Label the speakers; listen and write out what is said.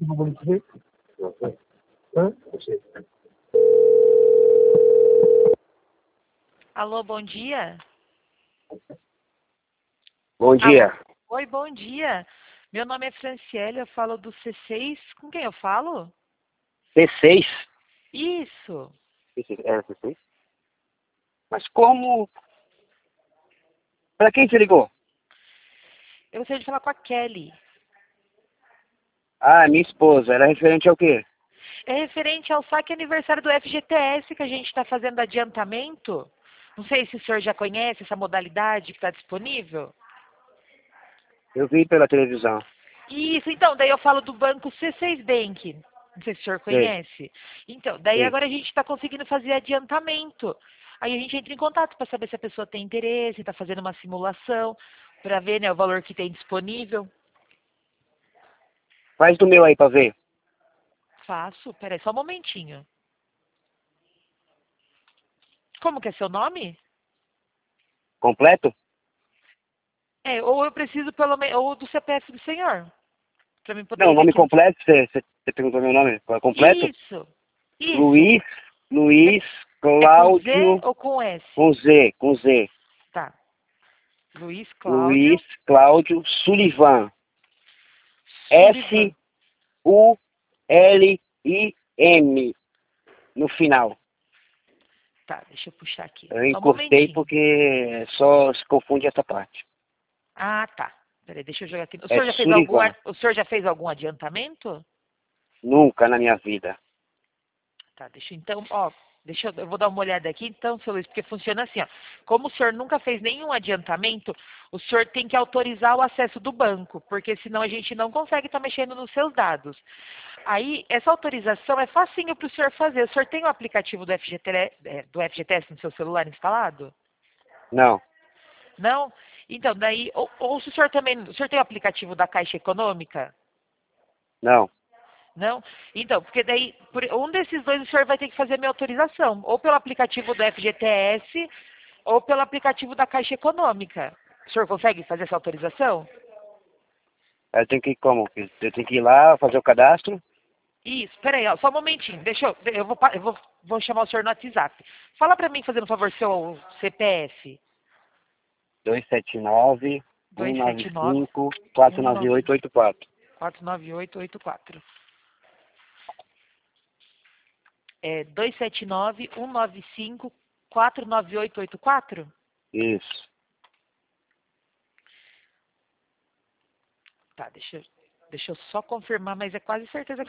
Speaker 1: Alô, bom dia.
Speaker 2: Bom dia.
Speaker 1: Alô. Oi, bom dia. Meu nome é Franciele, eu falo do C6. Com quem eu falo?
Speaker 2: C6?
Speaker 1: Isso.
Speaker 2: É C6? Mas como? Para quem você ligou?
Speaker 1: Eu gostaria de falar com a Kelly.
Speaker 2: Ah, minha esposa. Era referente ao quê?
Speaker 1: É referente ao saque aniversário do FGTS que a gente está fazendo adiantamento. Não sei se o senhor já conhece essa modalidade que está disponível.
Speaker 2: Eu vi pela televisão.
Speaker 1: Isso, então, daí eu falo do banco C6 Bank. Não sei se o senhor
Speaker 2: Sei,
Speaker 1: conhece. Então, daí
Speaker 2: sei.
Speaker 1: agora a gente está conseguindo fazer adiantamento. Aí a gente entra em contato para saber se a pessoa tem interesse, está fazendo uma simulação, para ver, né, o valor que tem disponível.
Speaker 2: Faz do meu aí pra ver.
Speaker 1: Faço. Peraí, só um momentinho. Como que é seu nome?
Speaker 2: Completo?
Speaker 1: É, ou eu preciso pelo menos, ou do CPF do senhor, para mim
Speaker 2: Não,
Speaker 1: poder ver
Speaker 2: nome
Speaker 1: quem.
Speaker 2: completo. Você perguntou meu nome? Qual é completo?
Speaker 1: Isso, isso.
Speaker 2: Luiz, Luiz
Speaker 1: É com Z
Speaker 2: Cláudio,
Speaker 1: ou com S?
Speaker 2: com Z, com Z.
Speaker 1: Tá. Luiz
Speaker 2: Luiz
Speaker 1: Cláudio
Speaker 2: Cláudio Sullivan.
Speaker 1: Sullivan.
Speaker 2: Sullim no final.
Speaker 1: Tá, deixa eu puxar aqui.
Speaker 2: Eu
Speaker 1: Só um
Speaker 2: encurtei
Speaker 1: momentinho.
Speaker 2: porque só se confunde essa parte.
Speaker 1: Ah, tá. Peraí, deixa eu jogar aqui.
Speaker 2: É Sullivan.
Speaker 1: O senhor já fez algum adiantamento?
Speaker 2: Nunca na minha vida.
Speaker 1: Tá, deixa eu então, ó, eu vou dar uma olhada aqui então, seu Luiz, porque funciona assim, ó. Como o senhor nunca fez nenhum adiantamento, o senhor tem que autorizar o acesso do banco, porque senão a gente não consegue estar mexendo nos seus dados. Aí, essa autorização é facinho para o senhor fazer. O senhor tem o aplicativo do FGTS no seu celular instalado?
Speaker 2: Não,
Speaker 1: Não? Então, daí, ou se o senhor também, o senhor tem o aplicativo da Caixa Econômica?
Speaker 2: não.
Speaker 1: Não? Então, porque daí, por um desses dois o senhor vai ter que fazer a minha autorização, ou pelo aplicativo do FGTS, ou pelo aplicativo da Caixa Econômica. O senhor consegue fazer essa autorização?
Speaker 2: Eu tenho que ir como? Eu tenho que ir lá fazer o cadastro.
Speaker 1: Isso, peraí, ó, só um momentinho, vou chamar o senhor no WhatsApp. Fala para mim, fazendo um favor, seu CPF.
Speaker 2: 279
Speaker 1: 279
Speaker 2: 195 49884.
Speaker 1: 49884. É 279-195-49884?
Speaker 2: Isso.
Speaker 1: Tá, deixa eu só confirmar, mas é quase certeza